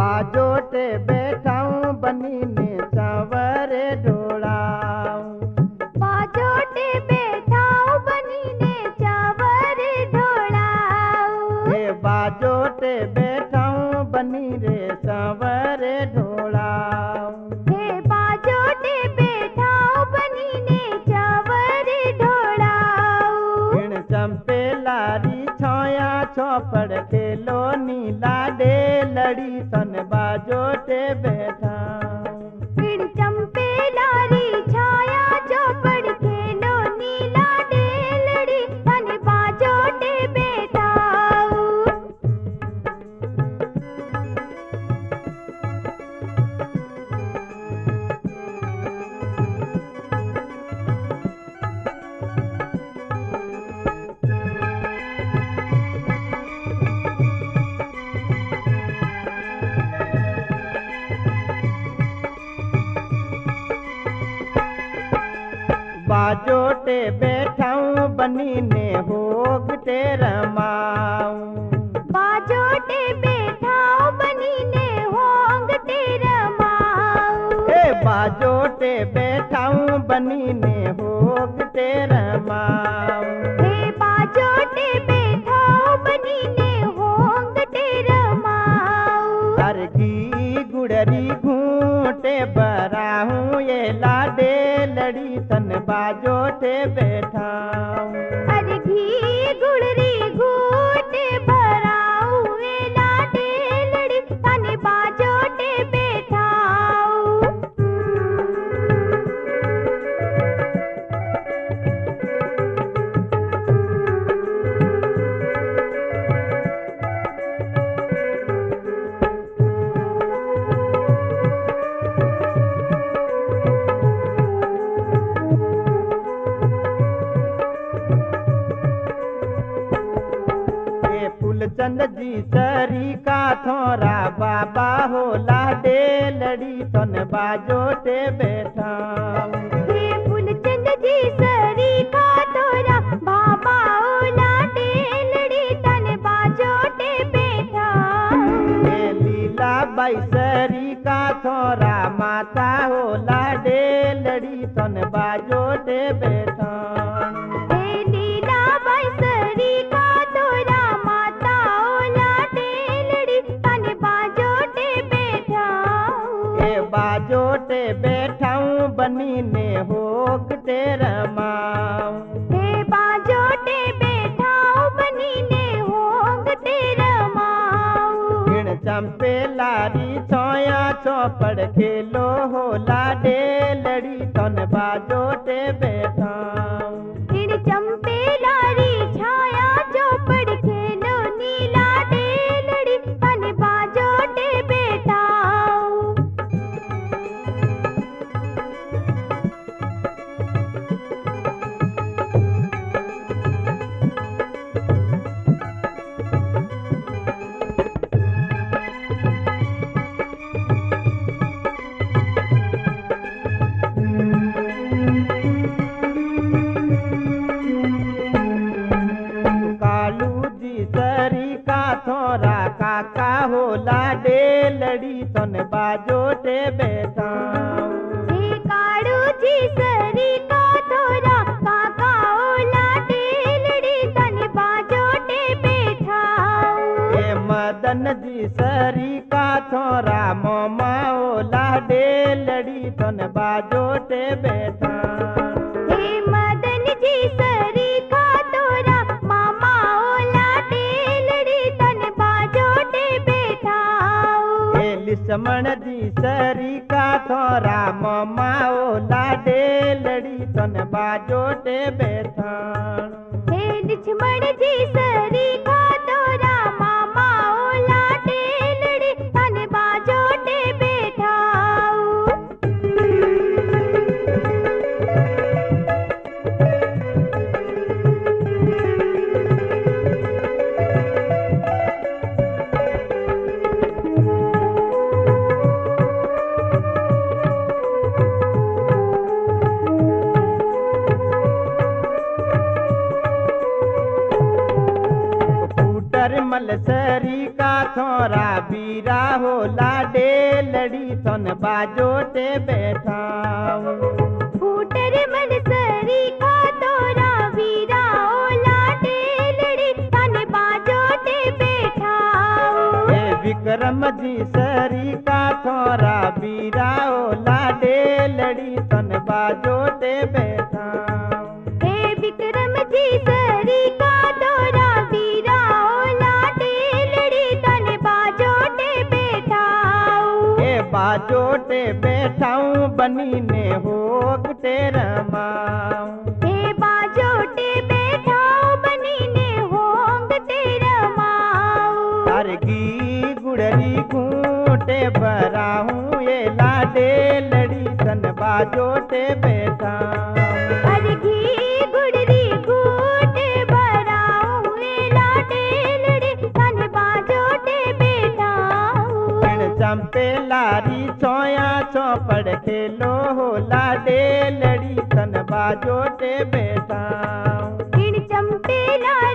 बाजोटे बैठाऊं बनी ने चावरे ढोड़ाऊं। बाजोटे बैठाऊं बनी ने चावरे ढोड़ाऊं। हे बाजोटे बैठाऊं बनी रे चावरे ढोड़ाऊं। हे बाजोटे बैठाऊं बनी ने चावरे ढोड़ाऊं। इन चंपे लारी छोया चौपड़ खेलो नीला डे लड़ी तन बाजोटे बैठाऊं। फिर चंपे लारी छाया चौपड़ खेलो नीला डेलड़ी तन बाजोटे बैठाऊं। बाजोटे बैठाऊं बनी ने होगटे रमाऊं। बाजोटे बैठाऊं बनी ने होंगटे रमाऊं। हे बाजोटे बैठाऊं बनी ने होगटे रमाऊं। हे बाजोटे बैठाऊं बनी ने होंगटे रमाऊं। हर घी गुड़री घूटे बराहूं ये लाडे लड़ी तन बाजोटे बैठाऊं। अरे घी गुड़री घूटे भराऊं वेला डेलड़ी तन बाजोटे बैठाऊं। फूलचंद जी सरी का थोरा बाबा हो लाडे लड़ी तन बाजोटे बैठाऊं। हे फूलचंद जी सरी का तोरा बाबा ओला डेलड़ी तन बाजोटे बैठाऊं। हे लीला बाई सरी का थोरा माता हो लाडे लड़ी तन बाजोटे बैठाऊं। हे लीला बाई सरी का तोरा माता ओला डेलड़ी तन बाजोटे बैठाऊं। हे बाजोटे बैठाऊं बनी ने होगटे रमाऊं। हे बाजोटे बैठाऊं बनी ने होंगटे रमाऊं। गिण चंपे लारी छोया चौपड़ खेलो हो लाडे लड़ी तन बाजोटे बैठाऊं। फिर चंपे लारी छाया चौपड़ खेलो नीला डेलड़ी तन बाजोटे बैठाऊं। कालू जी सरी का थोरा काका हो लाडे लड़ी तन बाजोटे बैठाऊं। हे काड़ू जी सरी का तोरा काका ओला डेलड़ी तन बाजोटे बैठाऊं। हे मदन जी सरी का थोरा मोमा हो लाडे लड़ी तन बाजोटे बैठाऊं। हे मदन जी सरी का तोरा मामा ओला डेलड़ी तन बाजोटे बैठाऊं। हे लिस्मण जी सरी का थोरा मोमा हो लाडे लड़ी तन बाजोटे बैठाऊं। हे लक्ष्मण जी सरी का तोरा मामा ओला डेलड़ी तन बाजोटे बैठाऊं। छोरा बीरा हो लाडे लड़ी तन बाजोटे बैठाऊं फूटर मन सरी का तोरा वीरा ओ लाडे लड़ी तन बाजोटे बैठाऊं हे विक्रम जी सरी का छोरा बीरा हो लाडे लड़ी तन बाजोटे बैठाऊं हे विक्रम जी सरी का तोरा वीरा ओ लाडे लड़ी तन बाजोटे बैठाऊं हे बाजोटे बैठाऊं बनी ने होगटे रमाऊं हे बाजोटे बैठाऊं बनी ने होंग तेरा माऊं तारगी गुड़री घूटे भराऊं ये लाडे लड़ी तन बाजोटे बैठाऊं अरघी गुड़री गूटे भराऊं ए लाडे लड़ी तन बाजोटे बैठाऊं पिण चंपे लारी चौया चौपड़ खेलो हो लाडे लड़ी तन बाजोटे बैठाऊं इन चंपे लाल